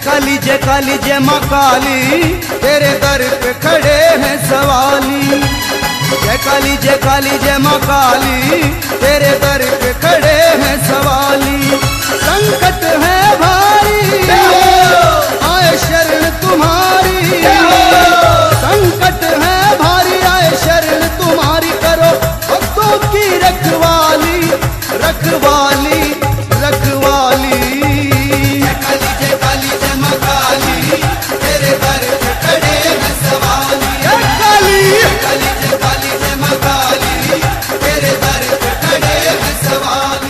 काली जय माँ काली, तेरे दर पे खड़े हैं सवाली। जय काली जय माँ काली, तेरे दर पे खड़े हैं सवाली। संकट है भारी आए शरण तुम्हारी, संकट है भारी आए शरण तुम्हारी। करो भक्तों की रखवाली रखवाली रखवाली। जय काली जय माँ काली, तेरे दर पे खड़े हैं सवाली। जय काली जय माँ काली, तेरे दर पे खड़े हैं सवाली।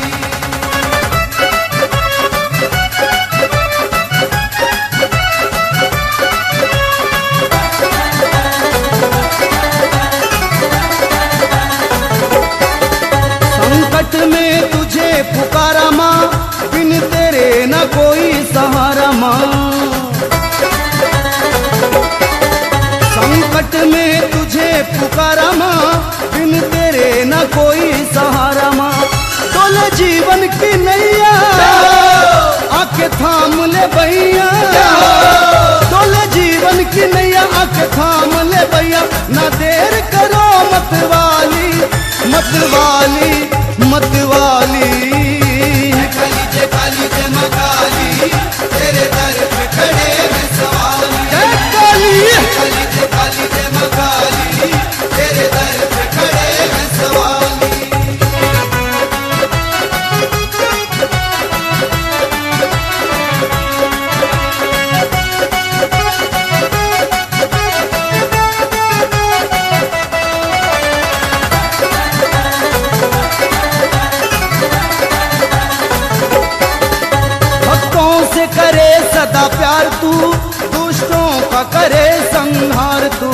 संकट में तुझे पुकारा माँ, बिन तेरे न कोई सहारा माँ। संकट में तुझे पुकारा माँ, बिन तेरे न कोई सहारा माँ। डोले जीवन की नैया आके थाम ले भैया, डोले जीवन की नैया आके थाम ले भैया। ना देर करो मतवाली मतवाली मतवाली। जय काली जय माँ काली, तेरे दर पे खड़े हैं सवाली। जय काली जय माँ काली, तेरे दर पे खड़े हैं सवाली। से करे सदा प्यार तू, दुष्टों का करे संहार तू।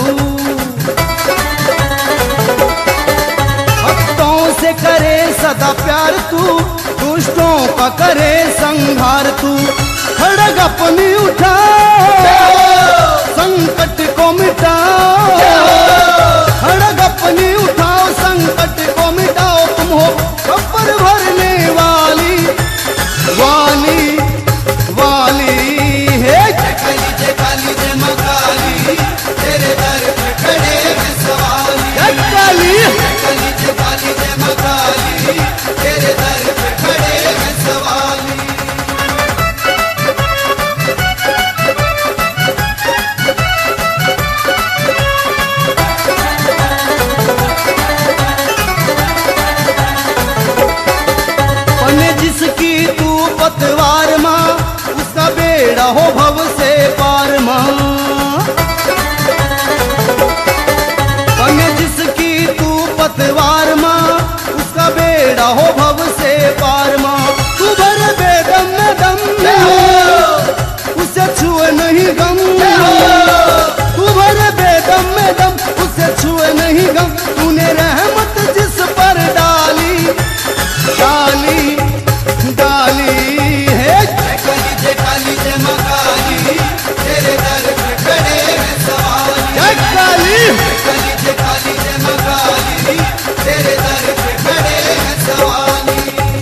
भक्तों से करे सदा प्यार तू, दुष्टों का करे संहार तू। खड़ग अपनी उठाओ, संकट को मिटाओ। खड़ग अपनी उठाओ, संकट को मिटाओ। तुम हो खबर भरने वाली वाली वाली है। जय काली जय माँ काली, तेरे दर पे खड़े हैं सवाली। जय काली जय माँ काली, तेरे दर पे खड़े हैं सवाली। पने जिसकी तू पतवार माँ, उसका बेड़ा हो भव से पार माँ। बने जिसकी तू पतवार माँ, उसका बेड़ा हो भव से पार माँ। तू भर बेदम में दम, उसे छुए नहीं गम। तू भर बेदम में दम, उसे छुए नहीं गम। तूने रहमत जिस पर डाली डाली डाली है। जय काली जय माँ काली, तेरे दर पे खड़े हैं सवाली। जय काली जय माँ काली, तेरे दर पे खड़े हैं सवाली।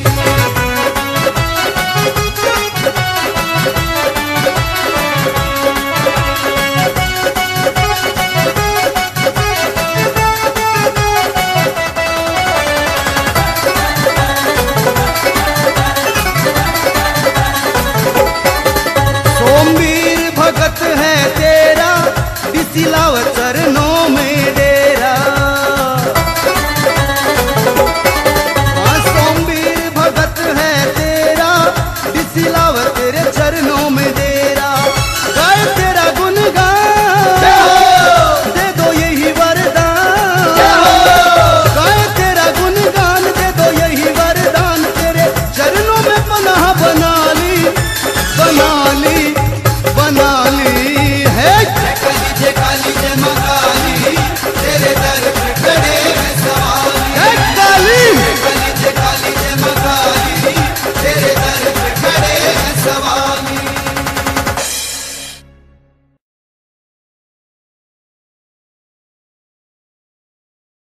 सोमवीर भगत है तेरा, दिसिलाव चरणों में डेरा। हाँ सोमवीर भगत है तेरा, दिसिलाव तेरे चरणों में डेरा। गाय तेरा गुणगान, दे दो यही वरदान। गाय तेरा गुणगान, दे दो यही वरदान। तेरे चरणों में पनाह बना ली बना ली बना ली है। जय काली जय माँ काली, तेरे दर